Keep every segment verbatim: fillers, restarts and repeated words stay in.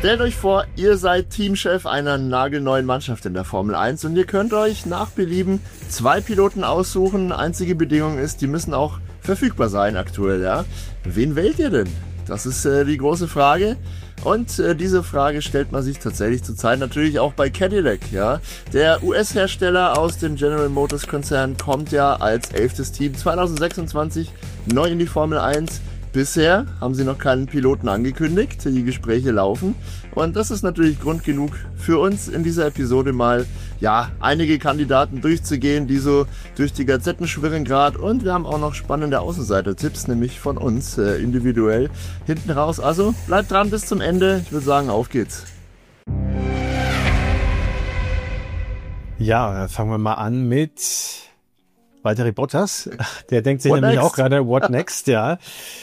Stellt euch vor, ihr seid Teamchef einer nagelneuen Mannschaft in der Formel eins und ihr könnt euch nach Belieben zwei Piloten aussuchen. Einzige Bedingung ist, die müssen auch verfügbar sein aktuell, ja. Wen wählt ihr denn? Das ist äh, die große Frage. Und äh, diese Frage stellt man sich tatsächlich zurzeit natürlich auch bei Cadillac, ja. Der U S-Hersteller aus dem General Motors Konzern kommt ja als elftes Team zwanzig sechsundzwanzig neu in die Formel eins. Bisher haben sie noch keinen Piloten angekündigt, die Gespräche laufen und das ist natürlich Grund genug für uns in dieser Episode mal, ja, einige Kandidaten durchzugehen, die so durch die Gazetten schwirren gerade und wir haben auch noch spannende Außenseiter-Tipps, nämlich von uns äh, individuell hinten raus. Also bleibt dran bis zum Ende, ich würde sagen, auf geht's. Ja, fangen wir mal an mit Valtteri Bottas. Der denkt sich What nämlich next? auch gerade, what next, ja.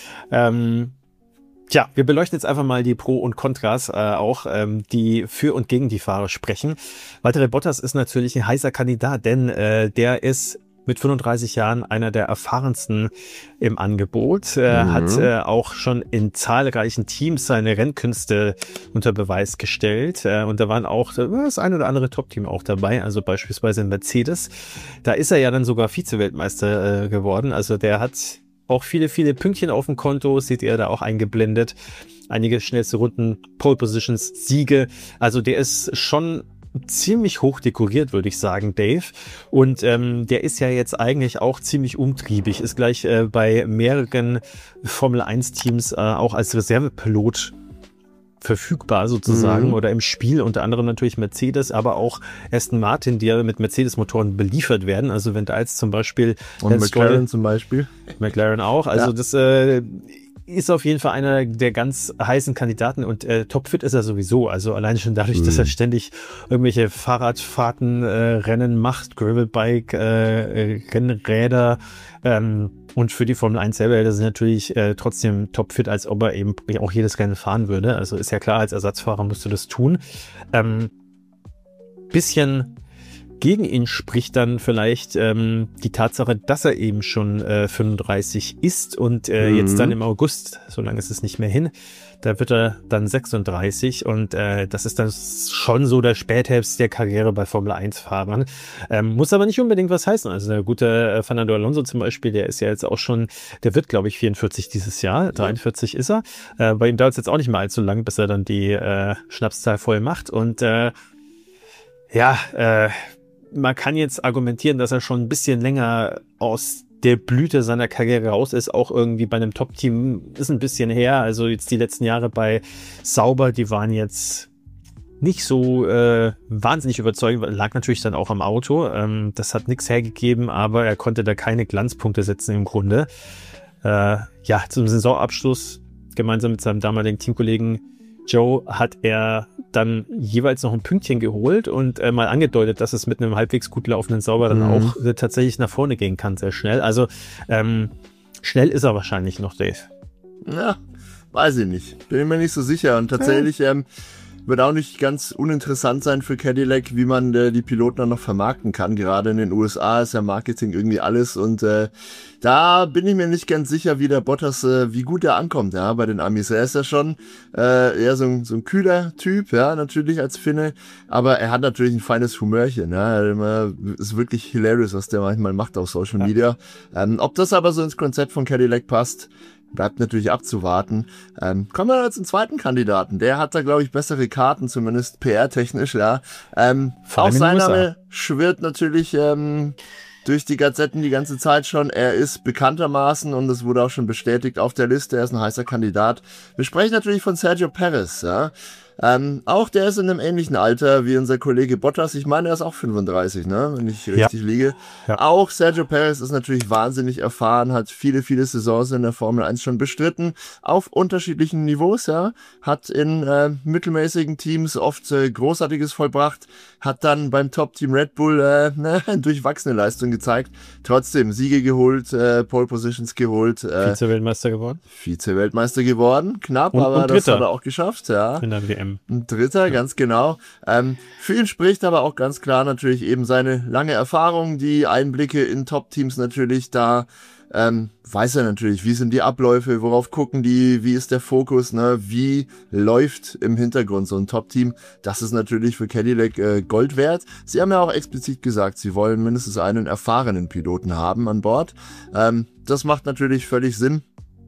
Ähm, tja, wir beleuchten jetzt einfach mal die Pro und Kontras äh, auch, ähm, die für und gegen die Fahrer sprechen. Valtteri Bottas ist natürlich ein heißer Kandidat, denn äh, der ist mit fünfunddreißig Jahren einer der erfahrensten im Angebot, äh, Mhm. hat äh, auch schon in zahlreichen Teams seine Rennkünste unter Beweis gestellt äh, und da waren auch äh, das ein oder andere Top-Team auch dabei, also beispielsweise Mercedes. Da ist er ja dann sogar Vize-Weltmeister äh, geworden, also der hat auch viele, viele Pünktchen auf dem Konto, seht ihr da auch eingeblendet. Einige schnellste Runden, Pole Positions, Siege. Also der ist schon ziemlich hoch dekoriert, würde ich sagen, Dave. Und ähm, der ist ja jetzt eigentlich auch ziemlich umtriebig. Ist gleich äh, bei mehreren Formel eins Teams äh, auch als Reservepilot verfügbar sozusagen Mhm. oder im Spiel, unter anderem natürlich Mercedes, aber auch Aston Martin, die ja mit Mercedes-Motoren beliefert werden. Also wenn da jetzt zum Beispiel Und Lance McLaren Stroll- zum Beispiel. McLaren auch. Also Ja. das äh, ist auf jeden Fall einer der ganz heißen Kandidaten und äh, topfit ist er sowieso. Also allein schon dadurch, Mhm. dass er ständig irgendwelche Fahrradfahrten, äh, Rennen macht, Gravelbike, äh, äh, Rennräder ähm, und für die Formel eins selber, das ist natürlich äh, trotzdem topfit, als ob er eben auch jedes Rennen fahren würde. Also ist ja klar, als Ersatzfahrer musst du das tun. Ähm, bisschen gegen ihn spricht dann vielleicht ähm, die Tatsache, dass er eben schon äh, fünfunddreißig ist und äh, Mhm. jetzt dann im August, so lange ist es nicht mehr hin, da wird er dann sechsunddreißig und äh, das ist dann schon so der Spätherbst der Karriere bei Formel eins Fahrern. Ähm, muss aber nicht unbedingt was heißen. Also der gute äh, Fernando Alonso zum Beispiel, der ist ja jetzt auch schon, der wird glaube ich vierundvierzig dieses Jahr, dreiundvierzig ist er. Äh, bei ihm dauert es jetzt auch nicht mehr allzu lang, bis er dann die äh, Schnapszahl voll macht und äh, ja, äh, man kann jetzt argumentieren, dass er schon ein bisschen länger aus der Blüte seiner Karriere raus ist, auch irgendwie bei einem Top-Team ist ein bisschen her. Also jetzt die letzten Jahre bei Sauber, die waren jetzt nicht so äh, wahnsinnig überzeugend, lag natürlich dann auch am Auto. Ähm, das hat nichts hergegeben, aber er konnte da keine Glanzpunkte setzen im Grunde. Äh, ja, zum Saisonabschluss gemeinsam mit seinem damaligen Teamkollegen Joe hat er dann jeweils noch ein Pünktchen geholt und äh, mal angedeutet, dass es mit einem halbwegs gut laufenden Sauber dann Mhm. auch äh, tatsächlich nach vorne gehen kann, sehr schnell. Also ähm, schnell ist er wahrscheinlich noch, Dave. Ja, weiß ich nicht. Bin mir nicht so sicher. Und tatsächlich ähm, wird auch nicht ganz uninteressant sein für Cadillac, wie man äh, die Piloten dann noch vermarkten kann. Gerade in den U S A ist ja Marketing irgendwie alles. Und äh, da bin ich mir nicht ganz sicher, wie der Bottas, äh, wie gut er ankommt, ja, bei den Amis. Er ist ja schon äh, eher so ein, so ein kühler Typ, ja, natürlich als Finne. Aber er hat natürlich ein feines Humörchen, ja. Er ist wirklich hilarious, was der manchmal macht auf Social Ja. Media. Ähm, ob das aber so ins Konzept von Cadillac passt, bleibt natürlich abzuwarten. Ähm, kommen wir zum zweiten Kandidaten. Der hat da, glaube ich, bessere Karten, zumindest P R-technisch, ja. Ähm, Vor auch allem in sein den U S A. Name schwirrt natürlich ähm, durch die Gazetten die ganze Zeit schon. Er ist bekanntermaßen, und das wurde auch schon bestätigt, auf der Liste. Er ist ein heißer Kandidat. Wir sprechen natürlich von Sergio Perez, ja. Ähm, auch der ist in einem ähnlichen Alter wie unser Kollege Bottas. Ich meine, er ist auch fünfunddreißig, ne, wenn ich richtig liege. Ja. Auch Sergio Perez ist natürlich wahnsinnig erfahren, hat viele, viele Saisons in der Formel eins schon bestritten, auf unterschiedlichen Niveaus, ja, hat in äh, mittelmäßigen Teams oft äh, Großartiges vollbracht, hat dann beim Top-Team Red Bull äh, ne, durchwachsene Leistung gezeigt, trotzdem Siege geholt, äh, Pole Positions geholt, äh, Vize-Weltmeister geworden Vize-Weltmeister geworden, knapp, Und- aber und das Dritter. hat er auch geschafft, ja. in der W M. Ähm, Ein Dritter, ja. Ganz genau. Ähm, für ihn spricht aber auch ganz klar natürlich eben seine lange Erfahrung, die Einblicke in Top-Teams natürlich da. Ähm, weiß er natürlich, wie sind die Abläufe, worauf gucken die, wie ist der Fokus, ne, wie läuft im Hintergrund so ein Top-Team. Das ist natürlich für Cadillac äh, Gold wert. Sie haben ja auch explizit gesagt, sie wollen mindestens einen erfahrenen Piloten haben an Bord. Ähm, das macht natürlich völlig Sinn.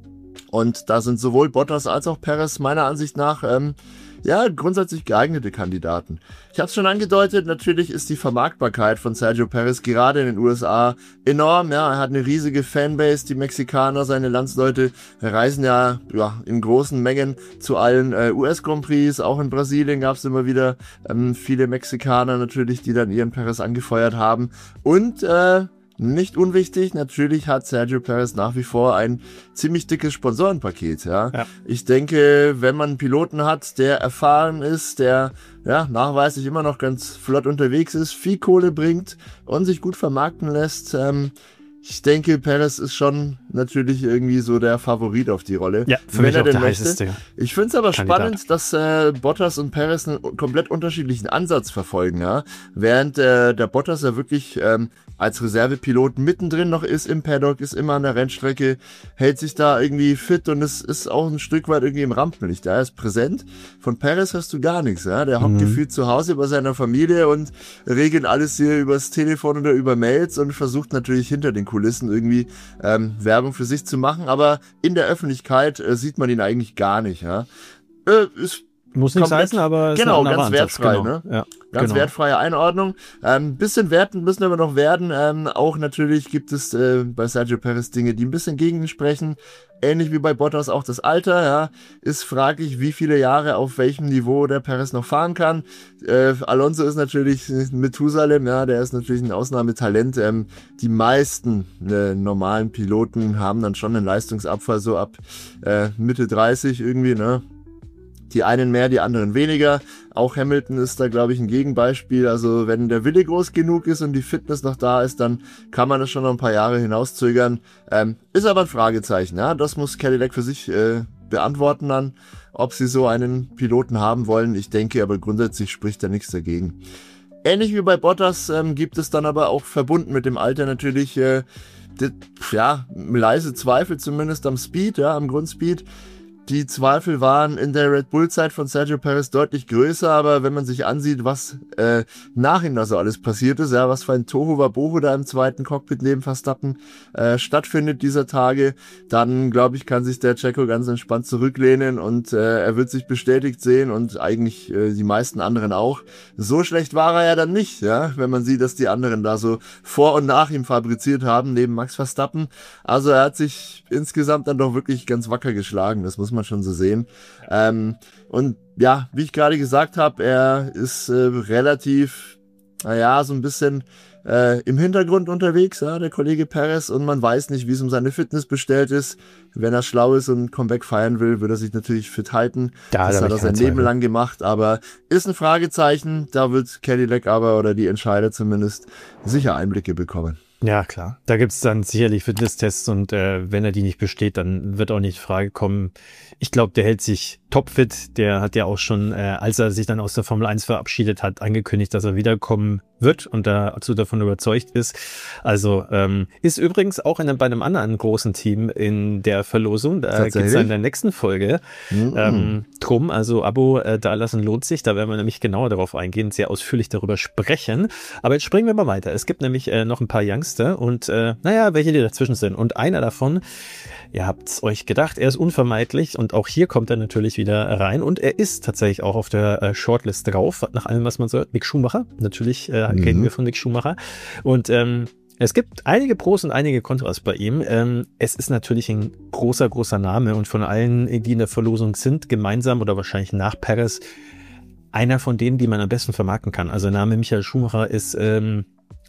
Und da sind sowohl Bottas als auch Perez meiner Ansicht nach ähm, ja grundsätzlich geeignete Kandidaten. Ich habe es schon angedeutet, natürlich ist die Vermarktbarkeit von Sergio Perez gerade in den U S A enorm. Ja, er hat eine riesige Fanbase, die Mexikaner, seine Landsleute reisen ja, ja in großen Mengen zu allen äh, U S-Grand Prix. Auch in Brasilien gab es immer wieder ähm, viele Mexikaner natürlich, die dann ihren Perez angefeuert haben. Und äh, nicht unwichtig, natürlich hat Sergio Perez nach wie vor ein ziemlich dickes Sponsorenpaket, ja. ja. Ich denke, wenn man einen Piloten hat, der erfahren ist, der ja nachweislich immer noch ganz flott unterwegs ist, viel Kohle bringt und sich gut vermarkten lässt, ähm, ich denke, Perez ist schon natürlich irgendwie so der Favorit auf die Rolle. Ja, für wenn mich er auch denn der möchte. heißeste Ich finde es aber Kandidat. spannend, dass äh, Bottas und Perez einen komplett unterschiedlichen Ansatz verfolgen, ja. Während äh, der Bottas ja wirklich ähm, als Reservepilot mittendrin noch ist im Paddock, ist immer an der Rennstrecke, hält sich da irgendwie fit und es ist auch ein Stück weit irgendwie im Rampenlicht. Er ist präsent. Von Perez hast du gar nichts, ja. Der hockt Mhm. gefühlt zu Hause bei seiner Familie und regelt alles hier übers Telefon oder über Mails und versucht natürlich hinter den Kulissen irgendwie ähm, Werbung für sich zu machen, aber in der Öffentlichkeit äh, sieht man ihn eigentlich gar nicht, ja. Äh, ist Muss nichts komplett- heißen, aber ist genau, ein anderer ganz Ansatz. wertfrei, genau. ne? Ja, Ganz genau. wertfreie Einordnung. Ähm, bisschen werten müssen aber noch werden. Ähm, auch natürlich gibt es äh, bei Sergio Perez Dinge, die ein bisschen gegen ihn sprechen. Ähnlich wie bei Bottas auch das Alter, ja. Ist fraglich, wie viele Jahre auf welchem Niveau der Perez noch fahren kann. Äh, Alonso ist natürlich Methusalem, ja, der ist natürlich ein Ausnahmetalent. Ähm, die meisten äh, normalen Piloten haben dann schon einen Leistungsabfall so ab äh, Mitte dreißig irgendwie, ne. Die einen mehr, die anderen weniger. Auch Hamilton ist da, glaube ich, ein Gegenbeispiel. Also wenn der Wille groß genug ist und die Fitness noch da ist, dann kann man das schon noch ein paar Jahre hinauszögern. Ähm, ist aber ein Fragezeichen. Ja? Das muss Cadillac für sich äh, beantworten dann, ob sie so einen Piloten haben wollen. Ich denke aber grundsätzlich spricht da nichts dagegen. Ähnlich wie bei Bottas ähm, gibt es dann aber auch verbunden mit dem Alter natürlich äh, die, ja, leise Zweifel zumindest am Speed, ja, am Grundspeed. Die Zweifel waren in der Red Bull-Zeit von Sergio Perez deutlich größer, aber wenn man sich ansieht, was äh, nach ihm da so alles passiert ist, ja, was für ein Tohuwabohu da im zweiten Cockpit neben Verstappen äh, stattfindet dieser Tage, dann, glaube ich, kann sich der Checo ganz entspannt zurücklehnen und äh, er wird sich bestätigt sehen und eigentlich äh, die meisten anderen auch. So schlecht war er ja dann nicht, ja, wenn man sieht, dass die anderen da so vor und nach ihm fabriziert haben, neben Max Verstappen. Also er hat sich insgesamt dann doch wirklich ganz wacker geschlagen, das muss man schon so sehen. Ähm, und ja, wie ich gerade gesagt habe, er ist äh, relativ, naja, so ein bisschen äh, im Hintergrund unterwegs, ja, der Kollege Perez, und man weiß nicht, wie es um seine Fitness bestellt ist. Wenn er schlau ist und ein Comeback feiern will, wird er sich natürlich fit halten. Da, das da hat er sein Leben lang gemacht, aber ist ein Fragezeichen. Da wird Cadillac aber, oder die Entscheider zumindest, sicher Einblicke bekommen. Ja, klar. Da gibt's dann sicherlich Fitnesstests und äh, wenn er die nicht besteht, dann wird auch nicht in Frage kommen. Ich glaube, der hält sich topfit. Der hat ja auch schon, äh, als er sich dann aus der Formel eins verabschiedet hat, angekündigt, dass er wiederkommen wird und dazu davon überzeugt ist. Also ähm, ist übrigens auch in einem, bei einem anderen großen Team in der Verlosung. Da geht's dann in der nächsten Folge Mhm. ähm, drum. Also Abo äh, da lassen lohnt sich. Da werden wir nämlich genauer darauf eingehen, sehr ausführlich darüber sprechen. Aber jetzt springen wir mal weiter. Es gibt nämlich äh, noch ein paar Youngster und äh, naja, welche die dazwischen sind. Und einer davon, ihr habt's euch gedacht, er ist unvermeidlich und auch hier kommt er natürlich wieder rein und er ist tatsächlich auch auf der äh, Shortlist drauf, nach allem, was man so hört. Mick Schumacher, natürlich äh, mhm. reden wir von Mick Schumacher. Und ähm, es gibt einige Pros und einige Kontras bei ihm. Ähm, es ist natürlich ein großer, großer Name und von allen, die in der Verlosung sind, gemeinsam oder wahrscheinlich nach Perez, einer von denen, die man am besten vermarkten kann. Also der Name Michael Schumacher ist ähm,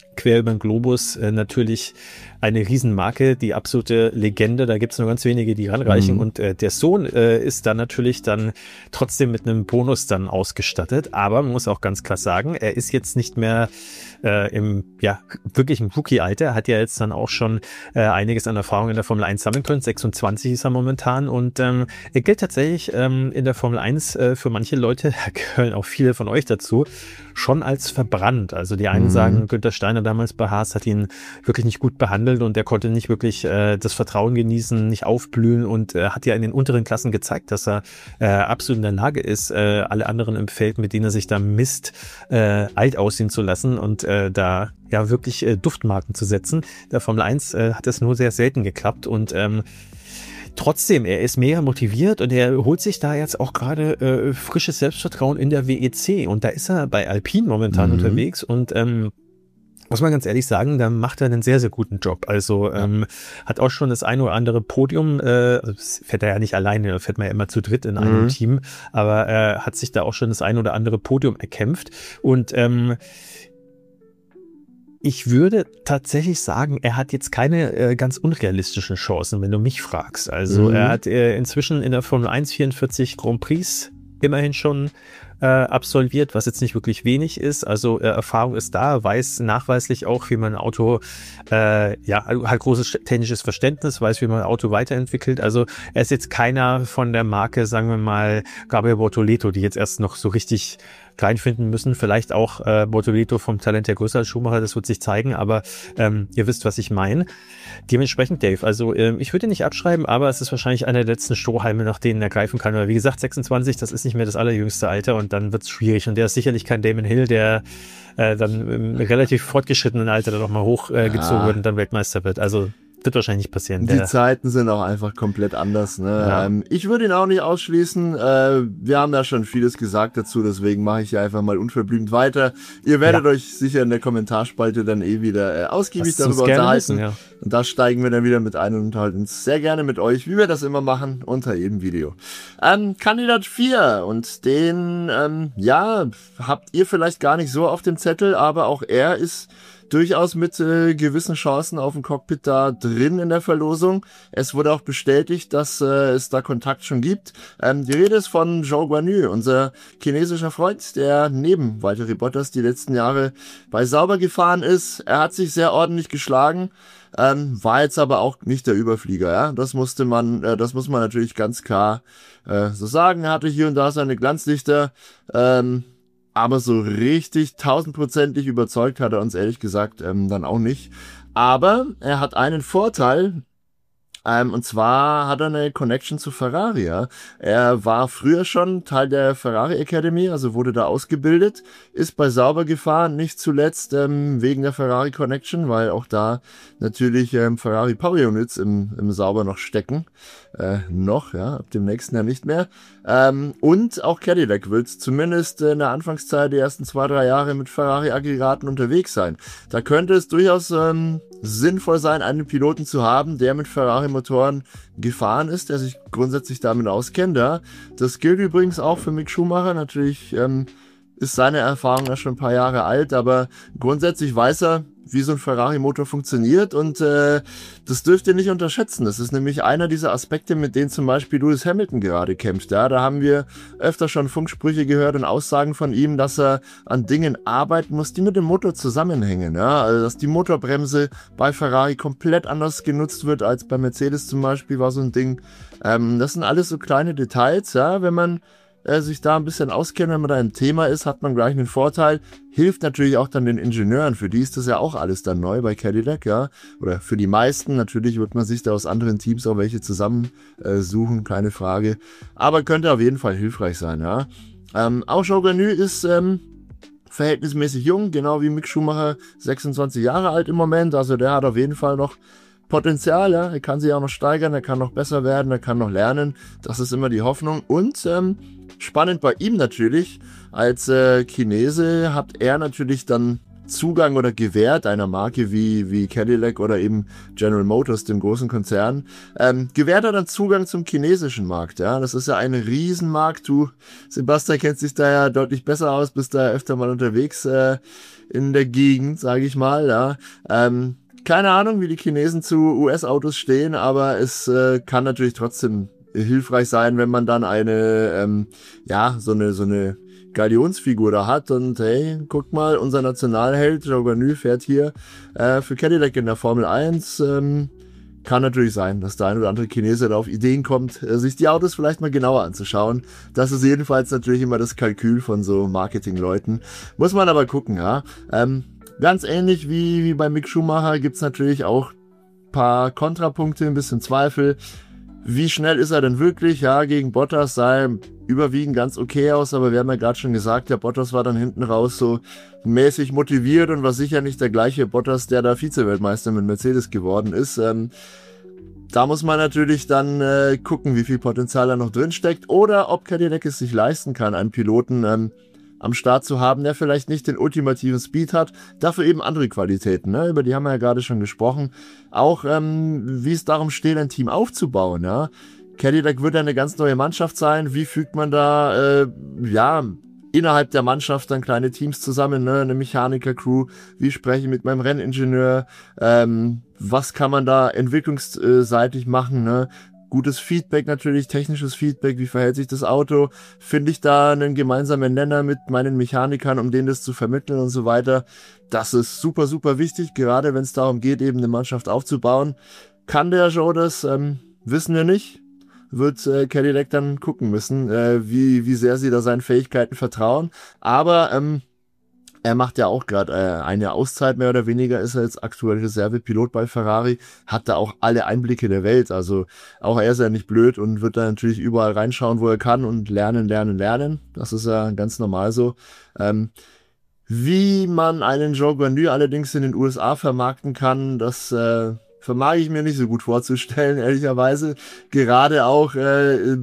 quer über den Globus äh, natürlich eine Riesenmarke, die absolute Legende. Da gibt es nur ganz wenige, die ranreichen. Mhm. Und äh, der Sohn äh, ist dann natürlich dann trotzdem mit einem Bonus dann ausgestattet. Aber man muss auch ganz klar sagen, er ist jetzt nicht mehr äh, im ja wirklich im Rookie-Alter. Er hat ja jetzt dann auch schon äh, einiges an Erfahrung in der Formel eins sammeln können. sechsundzwanzig ist er momentan. Und ähm, er gilt tatsächlich ähm, in der Formel eins äh, für manche Leute, da gehören auch viele von euch dazu, schon als verbrannt. Also die einen mhm. sagen, Günther Steiner damals bei Haas hat ihn wirklich nicht gut behandelt und er konnte nicht wirklich äh, das Vertrauen genießen, nicht aufblühen und äh, hat ja in den unteren Klassen gezeigt, dass er äh, absolut in der Lage ist, äh, alle anderen im Feld, mit denen er sich da misst, äh, alt aussehen zu lassen und äh, da ja wirklich äh, Duftmarken zu setzen. Der Formel eins äh, hat das nur sehr selten geklappt und ähm, trotzdem, er ist mega motiviert und er holt sich da jetzt auch gerade äh, frisches Selbstvertrauen in der W E C und da ist er bei Alpine momentan mhm. unterwegs und ähm, muss man ganz ehrlich sagen, da macht er einen sehr, sehr guten Job. Also ähm, hat auch schon das ein oder andere Podium, äh, fährt er ja nicht alleine, da fährt man ja immer zu dritt in einem mhm. Team, aber er äh, hat sich da auch schon das ein oder andere Podium erkämpft und ähm, ich würde tatsächlich sagen, er hat jetzt keine äh, ganz unrealistischen Chancen, wenn du mich fragst. Also mhm. er hat äh, inzwischen in der Formel eins vierundvierzig Grand Prix immerhin schon äh, absolviert, was jetzt nicht wirklich wenig ist. Also äh, Erfahrung ist da, weiß nachweislich auch, wie man ein Auto, äh, ja, hat großes technisches Verständnis, weiß, wie man ein Auto weiterentwickelt. Also er ist jetzt keiner von der Marke, sagen wir mal, Gabriel Bortoleto, die jetzt erst noch so richtig reinfinden müssen. Vielleicht auch äh, Bortoleto vom Talent her größer als Schumacher, das wird sich zeigen, aber ähm, ihr wisst, was ich meine. Dementsprechend, Dave, also ähm, ich würde ihn nicht abschreiben, aber es ist wahrscheinlich einer der letzten Strohhalme, nach denen er greifen kann. Weil wie gesagt, sechsundzwanzig, das ist nicht mehr das allerjüngste Alter und dann wird es schwierig. Und der ist sicherlich kein Damon Hill, der äh, dann im relativ fortgeschrittenen Alter dann nochmal hochgezogen äh, ja. wird und dann Weltmeister wird. Also wird wahrscheinlich nicht passieren. Die Zeiten sind auch einfach komplett anders. Ne? Ja. Ähm, ich würde ihn auch nicht ausschließen. Äh, wir haben da schon vieles gesagt dazu, deswegen mache ich hier einfach mal unverblümt weiter. Ihr werdet ja. euch sicher in der Kommentarspalte dann eh wieder äh, ausgiebig das darüber unterhalten. Wissen, ja. Und da steigen wir dann wieder mit ein und unterhalten uns sehr gerne mit euch, wie wir das immer machen, unter jedem Video. Ähm, Kandidat vier und den, ähm, ja, habt ihr vielleicht gar nicht so auf dem Zettel, aber auch er ist durchaus mit äh, gewissen Chancen auf dem Cockpit da drin in der Verlosung. Es wurde auch bestätigt, dass äh, es da Kontakt schon gibt. Ähm, die Rede ist von Zhou Guanyu, unser chinesischer Freund, der neben Valtteri Bottas die letzten Jahre bei Sauber gefahren ist. Er hat sich sehr ordentlich geschlagen, ähm, war jetzt aber auch nicht der Überflieger. Ja, das musste man, äh, das muss man natürlich ganz klar äh, so sagen. Er hatte hier und da seine Glanzlichter. Ähm, Aber so richtig tausendprozentig überzeugt hat er uns ehrlich gesagt ähm, dann auch nicht. Aber er hat einen Vorteil, ähm, und zwar hat er eine Connection zu Ferrari. Ja. Er war früher schon Teil der Ferrari Academy, also wurde da ausgebildet, ist bei Sauber gefahren, nicht zuletzt ähm, wegen der Ferrari Connection, weil auch da natürlich ähm, Ferrari Power Units im, im Sauber noch stecken. Äh, noch, ja, ab dem nächsten Jahr nicht mehr. Ähm, und auch Cadillac wird zumindest in der Anfangszeit die ersten zwei, drei Jahre mit Ferrari-Aggregaten unterwegs sein. Da könnte es durchaus ähm, sinnvoll sein, einen Piloten zu haben, der mit Ferrari-Motoren gefahren ist, der sich grundsätzlich damit auskennt. Ja. Das gilt übrigens auch für Mick Schumacher. Natürlich ähm, ist seine Erfahrung ja schon ein paar Jahre alt, aber grundsätzlich weiß er, wie so ein Ferrari-Motor funktioniert und äh, das dürft ihr nicht unterschätzen. Das ist nämlich einer dieser Aspekte, mit denen zum Beispiel Lewis Hamilton gerade kämpft. Ja, da haben wir öfter schon Funksprüche gehört und Aussagen von ihm, dass er an Dingen arbeiten muss, die mit dem Motor zusammenhängen. Ja, also dass die Motorbremse bei Ferrari komplett anders genutzt wird als bei Mercedes zum Beispiel, war so ein Ding. Ähm, das sind alles so kleine Details, ja, wenn man äh, sich da ein bisschen auskennt, wenn man da im Thema ist, hat man gleich einen Vorteil. Hilft natürlich auch dann den Ingenieuren, für die ist das ja auch alles dann neu bei Cadillac, ja, oder für die meisten, natürlich wird man sich da aus anderen Teams auch welche zusammen äh, suchen, keine Frage, aber könnte auf jeden Fall hilfreich sein, ja. Ähm, auch Zhou Guanyu ist ähm, verhältnismäßig jung, genau wie Mick Schumacher, sechsundzwanzig Jahre alt im Moment, also der hat auf jeden Fall noch Potenzial, ja, er kann sich auch noch steigern, er kann noch besser werden, er kann noch lernen, das ist immer die Hoffnung und ähm, spannend bei ihm natürlich, als äh, Chinese hat er natürlich dann Zugang oder gewährt einer Marke wie, wie Cadillac oder eben General Motors, dem großen Konzern, ähm, gewährt er dann Zugang zum chinesischen Markt, ja. Das ist ja ein Riesenmarkt. Du, Sebastian, kennst dich da ja deutlich besser aus, bist da ja öfter mal unterwegs, äh, in der Gegend, sage ich mal, ja. Ähm, keine Ahnung, wie die Chinesen zu U S-Autos stehen, aber es äh, kann natürlich trotzdem hilfreich sein, wenn man dann eine, ähm, ja, so eine, so eine Galionsfigur da hat und hey, guck mal, unser Nationalheld Zhou Guanyu fährt hier äh, für Cadillac in der Formel eins. Ähm, kann natürlich sein, dass der ein oder andere Chinese da auf Ideen kommt, äh, sich die Autos vielleicht mal genauer anzuschauen. Das ist jedenfalls natürlich immer das Kalkül von so Marketingleuten. Muss man aber gucken, ja. Ähm, ganz ähnlich wie, wie bei Mick Schumacher gibt's natürlich auch paar Kontrapunkte, ein bisschen Zweifel. Wie schnell ist er denn wirklich? Ja, gegen Bottas sah er überwiegend ganz okay aus, aber wir haben ja gerade schon gesagt, der Bottas war dann hinten raus so mäßig motiviert und war sicher nicht der gleiche Bottas, der da Vize-Weltmeister mit Mercedes geworden ist. Ähm, da muss man natürlich dann äh, gucken, wie viel Potenzial da noch drin steckt oder ob Cadillac es sich leisten kann, einen Piloten ähm, am Start zu haben, der vielleicht nicht den ultimativen Speed hat, dafür eben andere Qualitäten, ne? Über die haben wir ja gerade schon gesprochen. Auch ähm, wie es darum steht, ein Team aufzubauen, ja. Cadillac wird ja eine ganz neue Mannschaft sein. Wie fügt man da, äh, ja, innerhalb der Mannschaft dann kleine Teams zusammen, ne? Eine Mechaniker-Crew, wie spreche ich mit meinem Renningenieur, ähm, was kann man da entwicklungsseitig machen, ne? Gutes Feedback natürlich, technisches Feedback, wie verhält sich das Auto, finde ich da einen gemeinsamen Nenner mit meinen Mechanikern, um denen das zu vermitteln und so weiter. Das ist super, super wichtig, gerade wenn es darum geht, eben eine Mannschaft aufzubauen. Kann der Zhou das? Ähm, wissen wir nicht. Wird äh, Cadillac dann gucken müssen, äh, wie, wie sehr sie da seinen Fähigkeiten vertrauen. Aber ähm, er macht ja auch gerade äh, eine Auszeit, mehr oder weniger ist er jetzt aktuell Reservepilot bei Ferrari, hat da auch alle Einblicke der Welt, also auch er ist ja nicht blöd und wird da natürlich überall reinschauen, wo er kann und lernen, lernen, lernen, das ist ja ganz normal so. Ähm, wie man einen Zhou Guanyu allerdings in den U S A vermarkten kann, das äh, vermag ich mir nicht so gut vorzustellen, ehrlicherweise, gerade auch äh,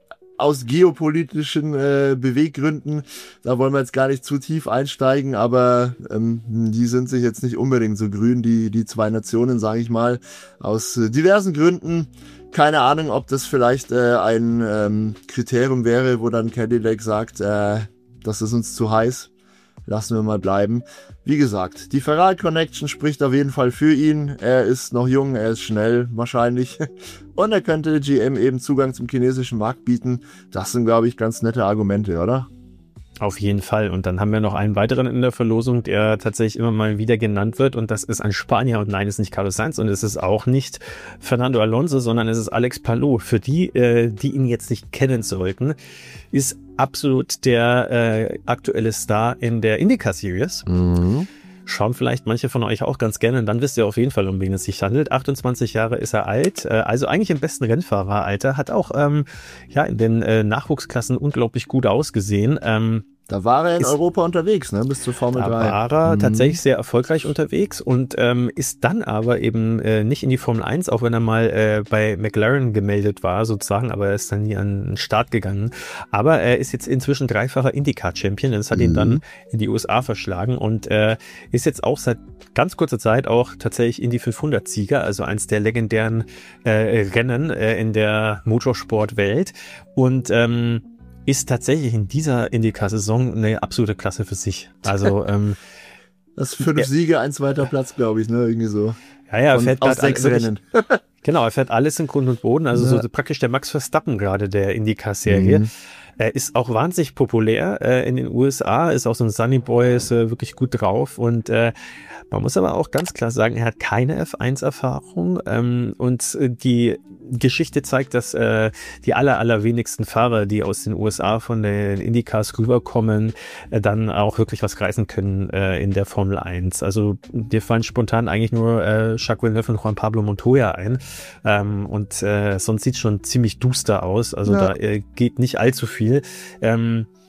aus geopolitischen äh, Beweggründen, da wollen wir jetzt gar nicht zu tief einsteigen, aber ähm, die sind sich jetzt nicht unbedingt so grün, die die zwei Nationen, sage ich mal, aus äh, diversen Gründen. Keine Ahnung, ob das vielleicht äh, ein ähm, Kriterium wäre, wo dann Cadillac sagt, äh, das ist uns zu heiß, lassen wir mal bleiben. Wie gesagt, die Ferrari Connection spricht auf jeden Fall für ihn. Er ist noch jung, er ist schnell wahrscheinlich und er könnte G M eben Zugang zum chinesischen Markt bieten. Das sind, glaube ich, ganz nette Argumente, oder? Auf jeden Fall. Und dann haben wir noch einen weiteren in der Verlosung, der tatsächlich immer mal wieder genannt wird. Und das ist ein Spanier. Und nein, es ist nicht Carlos Sainz und es ist auch nicht Fernando Alonso, sondern es ist Alex Palou. Für die, äh, die ihn jetzt nicht kennen sollten, ist absolut der äh, aktuelle Star in der IndyCar Series. Mhm. Schauen vielleicht manche von euch auch ganz gerne, und dann wisst ihr auf jeden Fall, um wen es sich handelt. achtundzwanzig Jahre ist er alt, äh, also eigentlich im besten Rennfahreralter, hat auch ähm, ja in den äh, Nachwuchsklassen unglaublich gut ausgesehen. Ähm, Da war er in ist, Europa unterwegs, ne, bis zur Formel drei. Da war er mhm. tatsächlich sehr erfolgreich unterwegs und ähm, ist dann aber eben äh, nicht in die Formel eins, auch wenn er mal äh, bei McLaren gemeldet war sozusagen, aber er ist dann nie an den Start gegangen. Aber er ist jetzt inzwischen dreifacher IndyCar-Champion, das hat mhm. ihn dann in die U S A verschlagen und äh, ist jetzt auch seit ganz kurzer Zeit auch tatsächlich Indy fünfhundert-Sieger, also eins der legendären äh, Rennen äh, in der Motorsportwelt und ähm, ist tatsächlich in dieser IndyCar-Saison eine absolute Klasse für sich. Also ähm, das fünf ja. Siege, ein zweiter Platz, glaube ich, ne, irgendwie so. Ja, ja, er fährt aus sechs Rennen. Genau, er fährt alles in Grund und Boden, also ja. so praktisch der Max Verstappen gerade der IndyCar-Serie. Mhm. Er ist auch wahnsinnig populär äh, in den U S A, ist auch so ein Sunny Boy, ist äh, wirklich gut drauf und äh, man muss aber auch ganz klar sagen, er hat keine F eins Erfahrung ähm, und äh, die Geschichte zeigt, dass äh, die aller, allerwenigsten Fahrer, die aus den U S A von den IndyCars rüberkommen, äh, dann auch wirklich was reißen können äh, in der Formel eins. Also dir fallen spontan eigentlich nur äh, Jacques Villeneuve und Juan Pablo Montoya ein ähm, und äh, sonst sieht es schon ziemlich duster aus, also ja. da äh, geht nicht allzu viel. Ähm,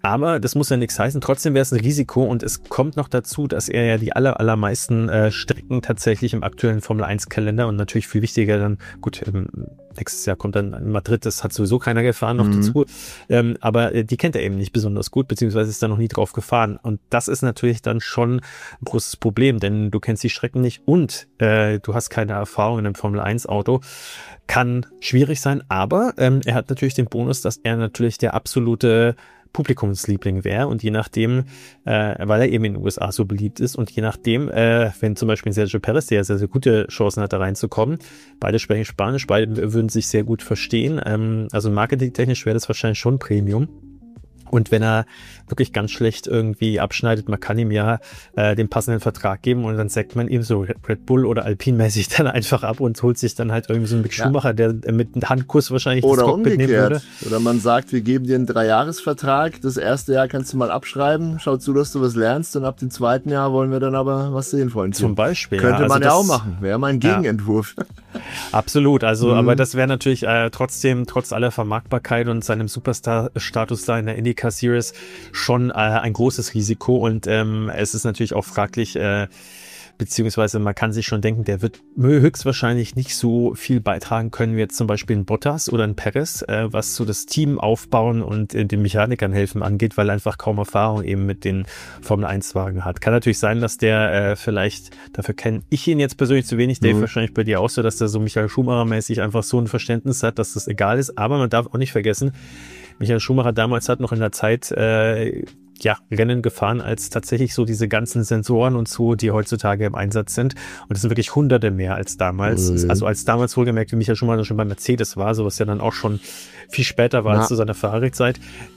Aber das muss ja nichts heißen. Trotzdem wäre es ein Risiko und es kommt noch dazu, dass er ja die aller, allermeisten äh, Strecken tatsächlich im aktuellen Formel eins Kalender und natürlich viel wichtiger dann, gut, ähm, nächstes Jahr kommt dann in Madrid, das hat sowieso keiner gefahren noch mhm. dazu, ähm, aber äh, die kennt er eben nicht besonders gut, beziehungsweise ist da noch nie drauf gefahren und das ist natürlich dann schon ein großes Problem, denn du kennst die Strecken nicht und äh, du hast keine Erfahrung in einem Formel eins Auto. Kann schwierig sein, aber ähm, er hat natürlich den Bonus, dass er natürlich der absolute Publikumsliebling wäre und je nachdem, äh, weil er eben in den U S A so beliebt ist und je nachdem, äh, wenn zum Beispiel Sergio Perez, der sehr, sehr gute Chancen hat, da reinzukommen, beide sprechen Spanisch, beide würden sich sehr gut verstehen, ähm, also marketingtechnisch wäre das wahrscheinlich schon Premium. Und wenn er wirklich ganz schlecht irgendwie abschneidet, man kann ihm ja äh, den passenden Vertrag geben und dann sagt man ihm so Red Bull oder Alpine-mäßig dann einfach ab und holt sich dann halt irgendwie so einen Mick ja. Schumacher, der mit einem Handkuss wahrscheinlich oder das Cockpit nehmen würde. Oder man sagt, wir geben dir einen Dreijahresvertrag, das erste Jahr kannst du mal abschreiben, schau zu, dass du was lernst und ab dem zweiten Jahr wollen wir dann aber was sehen, Freundchen. Zum Beispiel. Könnte ja. man also ja das, auch machen, wäre mal ein Gegenentwurf. Ja. Absolut, also mhm. aber das wäre natürlich äh, trotzdem, trotz aller Vermarktbarkeit und seinem Superstar-Status da in der IndyCar Series schon äh, ein großes Risiko und ähm, es ist natürlich auch fraglich, äh, beziehungsweise man kann sich schon denken, der wird höchstwahrscheinlich nicht so viel beitragen können wie jetzt zum Beispiel ein Bottas oder ein Perez, äh, was so das Team aufbauen und äh, den Mechanikern helfen angeht, weil er einfach kaum Erfahrung eben mit den Formel eins Wagen hat. Kann natürlich sein, dass der äh, vielleicht, dafür kenne ich ihn jetzt persönlich zu wenig, Dave, mhm. wahrscheinlich bei dir auch so, dass der so Michael Schumacher-mäßig einfach so ein Verständnis hat, dass das egal ist, aber man darf auch nicht vergessen, Michael Schumacher damals hat noch in der Zeit äh, ja, Rennen gefahren, als tatsächlich so diese ganzen Sensoren und so, die heutzutage im Einsatz sind. Und es sind wirklich Hunderte mehr als damals. Mhm. Also als damals wohlgemerkt, wie Michael Schumacher schon bei Mercedes war, so was ja dann auch schon viel später war ja. als zu seiner Ferrari-Zeit.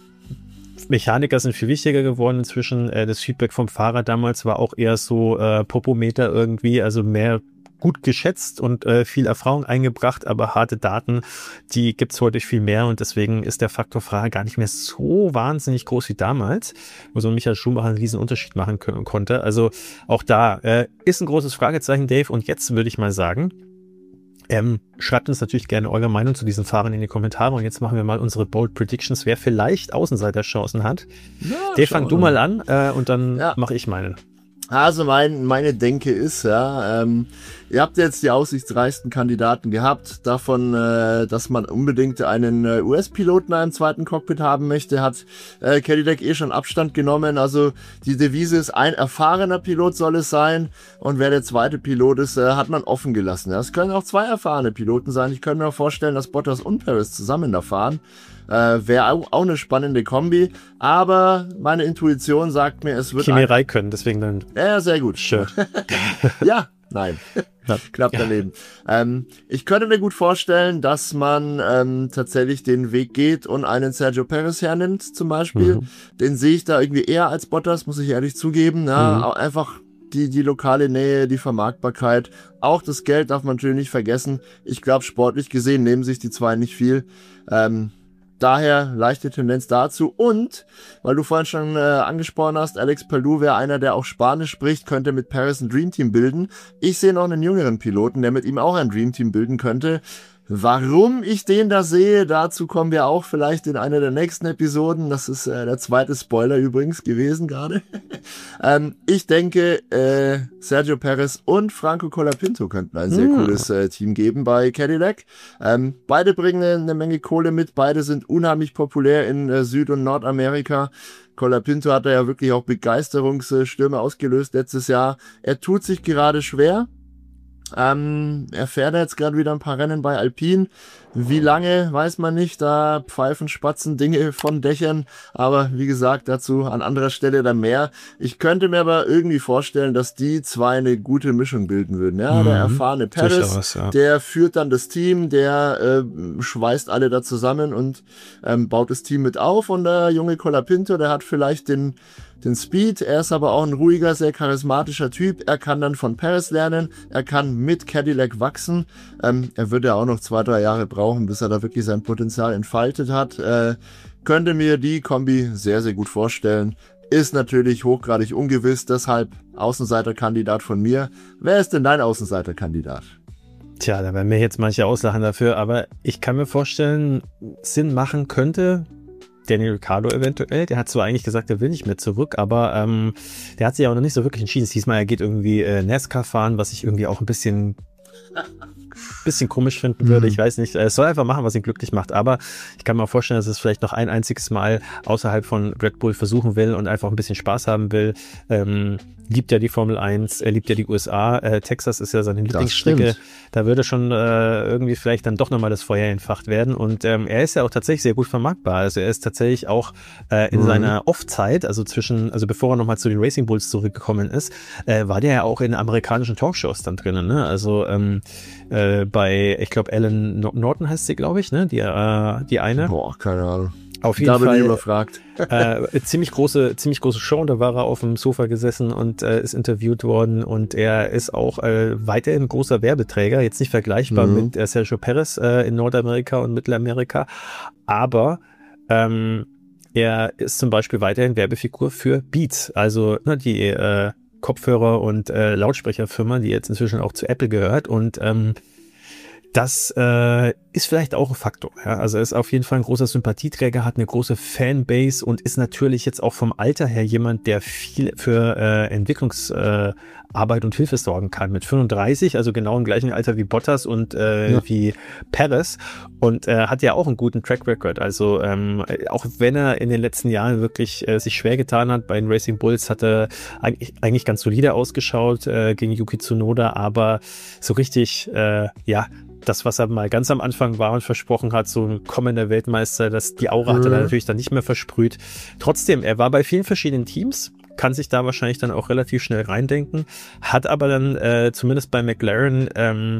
Mechaniker sind viel wichtiger geworden inzwischen. Äh, das Feedback vom Fahrer damals war auch eher so äh, Popometer irgendwie, also mehr gut geschätzt und äh, viel Erfahrung eingebracht, aber harte Daten, die gibt's heute viel mehr und deswegen ist der Faktor Fahrer gar nicht mehr so wahnsinnig groß wie damals, wo so ein Michael Schumacher einen riesen Unterschied machen können, konnte. Also auch da äh, ist ein großes Fragezeichen, Dave, und jetzt würde ich mal sagen, ähm, schreibt uns natürlich gerne eure Meinung zu diesen Fahrern in die Kommentare und jetzt machen wir mal unsere Bold Predictions, wer vielleicht Außenseiterchancen hat. Ja, Dave, fang du mal an äh, und dann ja. mache ich meine. Also mein, meine Denke ist, ja, ähm, ihr habt jetzt die aussichtsreichsten Kandidaten gehabt, davon, äh, dass man unbedingt einen äh, U S-Piloten in einem zweiten Cockpit haben möchte, hat äh, Cadillac eh schon Abstand genommen, also die Devise ist, ein erfahrener Pilot soll es sein und wer der zweite Pilot ist, äh, hat man offen gelassen. Ja. Es können auch zwei erfahrene Piloten sein, ich könnte mir auch vorstellen, dass Bottas und Perez zusammen da fahren. Äh, wäre auch, auch eine spannende Kombi, aber meine Intuition sagt mir, es wird... Kimi Räikkönen, deswegen dann... Ja, sehr gut. Schön. Ja, nein. Knapp daneben. Ähm, ich könnte mir gut vorstellen, dass man ähm, tatsächlich den Weg geht und einen Sergio Perez hernimmt, zum Beispiel. Mhm. Den sehe ich da irgendwie eher als Bottas, muss ich ehrlich zugeben. Ja, mhm. auch einfach die, die lokale Nähe, die Vermarktbarkeit. Auch das Geld darf man natürlich nicht vergessen. Ich glaube, sportlich gesehen nehmen sich die zwei nicht viel. Ähm, Daher leichte Tendenz dazu und, weil du vorhin schon äh, angesprochen hast, Alex Palou wäre einer, der auch Spanisch spricht, könnte mit Perez ein Dreamteam bilden. Ich sehe noch einen jüngeren Piloten, der mit ihm auch ein Dreamteam bilden könnte. Warum ich den da sehe, dazu kommen wir auch vielleicht in einer der nächsten Episoden. Das ist äh, der zweite Spoiler übrigens gewesen gerade. ähm, ich denke, äh, Sergio Perez und Franco Colapinto könnten ein sehr hm. cooles äh, Team geben bei Cadillac. Ähm, beide bringen eine, eine Menge Kohle mit. Beide sind unheimlich populär in äh, Süd- und Nordamerika. Colapinto hat da ja wirklich auch Begeisterungsstürme ausgelöst letztes Jahr. Er tut sich gerade schwer. Ähm, er fährt jetzt gerade wieder ein paar Rennen bei Alpine. Wie lange, weiß man nicht. Da pfeifen Spatzen Dinge von Dächern. Aber wie gesagt, dazu an anderer Stelle dann mehr. Ich könnte mir aber irgendwie vorstellen, dass die zwei eine gute Mischung bilden würden. Ja, mhm. Der erfahrene Perez, ja. der führt dann das Team, der äh, schweißt alle da zusammen und ähm, baut das Team mit auf. Und der junge Colapinto, der hat vielleicht den den Speed, er ist aber auch ein ruhiger, sehr charismatischer Typ, er kann dann von Perez lernen, er kann mit Cadillac wachsen, ähm, er würde ja auch noch zwei, drei Jahre brauchen, bis er da wirklich sein Potenzial entfaltet hat, äh, könnte mir die Kombi sehr, sehr gut vorstellen, ist natürlich hochgradig ungewiss, deshalb Außenseiterkandidat von mir. Wer ist denn dein Außenseiterkandidat? Tja, da werden mir jetzt manche auslachen dafür, aber ich kann mir vorstellen, Sinn machen könnte, Daniel Ricciardo eventuell. Der hat zwar eigentlich gesagt, er will nicht mehr zurück, aber ähm, der hat sich auch noch nicht so wirklich entschieden. Diesmal, er geht irgendwie äh, NASCAR fahren, was ich irgendwie auch ein bisschen bisschen komisch finden würde. Ich weiß nicht, es soll einfach machen, was ihn glücklich macht, aber ich kann mir auch vorstellen, dass es vielleicht noch ein einziges Mal außerhalb von Red Bull versuchen will und einfach ein bisschen Spaß haben will. Ähm, liebt ja die Formel eins, er liebt ja die U S A, äh, Texas ist ja seine Lieblingsstrecke. Da würde schon äh, irgendwie vielleicht dann doch nochmal das Feuer entfacht werden und ähm, er ist ja auch tatsächlich sehr gut vermarktbar. Also er ist tatsächlich auch äh, in mhm. seiner Off-Zeit, also zwischen, also bevor er nochmal zu den Racing Bulls zurückgekommen ist, äh, war der ja auch in amerikanischen Talkshows dann drinnen, ne? Also ähm, äh, bei, ich glaube, Ellen Norton heißt sie, glaube ich, ne? Die, äh, die eine. Boah, keine Ahnung. Auf jeden da bin Fall. Ich überfragt. äh, ziemlich große, ziemlich große Show. Da war er auf dem Sofa gesessen und äh, ist interviewt worden und er ist auch äh, weiterhin ein großer Werbeträger. Jetzt nicht vergleichbar mhm. mit äh, Sergio Perez äh, in Nordamerika und Mittelamerika, aber ähm, er ist zum Beispiel weiterhin Werbefigur für Beats, also ne, die äh, Kopfhörer- und äh, Lautsprecherfirma, die jetzt inzwischen auch zu Apple gehört und ähm, das äh, ist vielleicht auch ein Faktor. Ja? Also er ist auf jeden Fall ein großer Sympathieträger, hat eine große Fanbase und ist natürlich jetzt auch vom Alter her jemand, der viel für äh, Entwicklungsarbeit äh, und Hilfe sorgen kann. Mit fünfunddreißig, also genau im gleichen Alter wie Bottas und äh, ja. wie Perez und äh, hat ja auch einen guten Track Record. Also ähm, auch wenn er in den letzten Jahren wirklich äh, sich schwer getan hat, bei den Racing Bulls hat er eigentlich, eigentlich ganz solide ausgeschaut äh, gegen Yuki Tsunoda, aber so richtig, äh, ja, das, was er mal ganz am Anfang war und versprochen hat, so ein kommender Weltmeister, das, die Aura mhm. hat er natürlich dann nicht mehr versprüht. Trotzdem, er war bei vielen verschiedenen Teams, kann sich da wahrscheinlich dann auch relativ schnell reindenken, hat aber dann äh, zumindest bei McLaren ähm,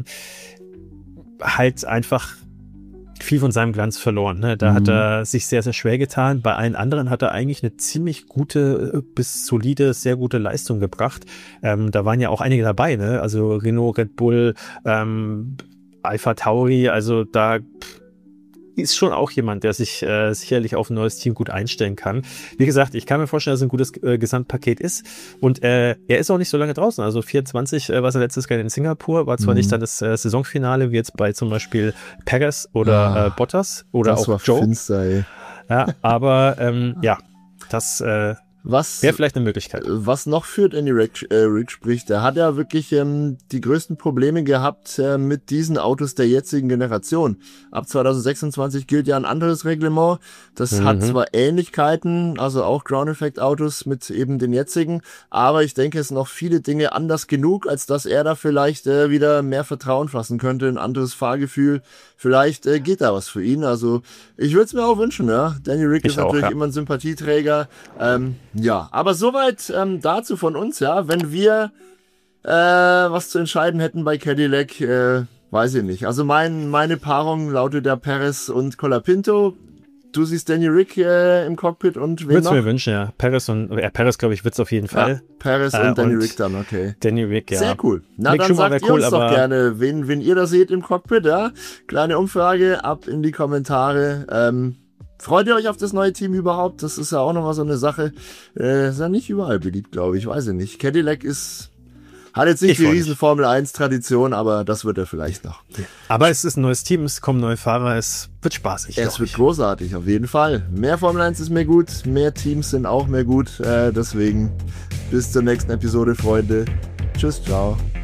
halt einfach viel von seinem Glanz verloren. Ne? Da mhm. hat er sich sehr, sehr schwer getan. Bei allen anderen hat er eigentlich eine ziemlich gute bis solide, sehr gute Leistung gebracht. Ähm, da waren ja auch einige dabei, ne? Also Renault, Red Bull, ähm, Alpha Tauri, also da ist schon auch jemand, der sich äh, sicherlich auf ein neues Team gut einstellen kann. Wie gesagt, ich kann mir vorstellen, dass es ein gutes äh, Gesamtpaket ist und äh, er ist auch nicht so lange draußen, also vierundzwanzig äh, war er letztes Jahr in Singapur, war zwar mhm. nicht dann das äh, Saisonfinale, wie jetzt bei zum Beispiel Perez oder ah, äh, Bottas oder das auch war Joe. Finster, ey. Ja, aber ähm, ja, das äh, wäre vielleicht eine Möglichkeit. Was noch für Danny Rick, äh, Rick spricht, der hat ja wirklich ähm, die größten Probleme gehabt äh, mit diesen Autos der jetzigen Generation. Ab zwanzig sechsundzwanzig gilt ja ein anderes Reglement. Das mhm. hat zwar Ähnlichkeiten, also auch Ground-Effect-Autos mit eben den jetzigen, aber ich denke, es sind noch viele Dinge anders genug, als dass er da vielleicht äh, wieder mehr Vertrauen fassen könnte, ein anderes Fahrgefühl. Vielleicht äh, geht da was für ihn. Also ich würde es mir auch wünschen, ja. Danny Rick ich ist auch, natürlich ja. immer ein Sympathieträger. Ähm, ja, aber soweit ähm, dazu von uns, ja. Wenn wir äh, was zu entscheiden hätten bei Cadillac, äh, weiß ich nicht. Also mein, meine Paarung lautet ja Perez und Colapinto. Du siehst Danny Rick äh, im Cockpit und wen Würd's noch? Würde mir wünschen, ja. Perez und, ja, Perez, glaube ich, wird's auf jeden Fall. Ja, Perez äh, und Danny und Rick dann, okay. Danny Rick, ja. Sehr cool. Na, Mick dann Schumacher sagt ihr cool, uns doch gerne, wen, wen ihr da seht im Cockpit, ja. Kleine Umfrage, ab in die Kommentare. Ähm, freut ihr euch auf das neue Team überhaupt? Das ist ja auch nochmal so eine Sache. Äh, ist ja nicht überall beliebt, glaube ich. Weiß ich nicht. Cadillac ist... Hat jetzt nicht ich die riesen Formel eins Tradition, aber das wird er vielleicht noch. Aber es ist ein neues Team, es kommen neue Fahrer, es wird spaßig. Es wird großartig, auf jeden Fall. Mehr Formel eins ist mehr gut, mehr Teams sind auch mehr gut. Äh, deswegen bis zur nächsten Episode, Freunde. Tschüss, ciao.